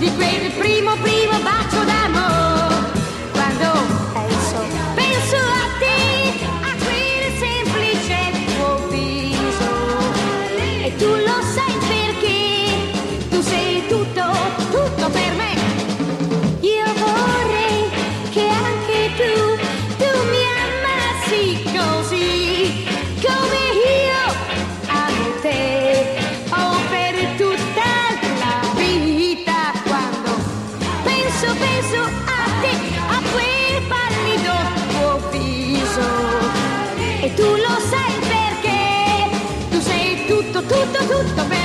di quel primo bacio d'amore. Quando penso a te, a quel semplice tuo viso, e tu lo sai perché tu sei tutto per me. Io vorrei che anche tu mi amassi così come io amo te, oh, per tutta la vita. Quando penso a te, a quel pallido tuo viso, e tu lo sai perché tu sei tutto per me.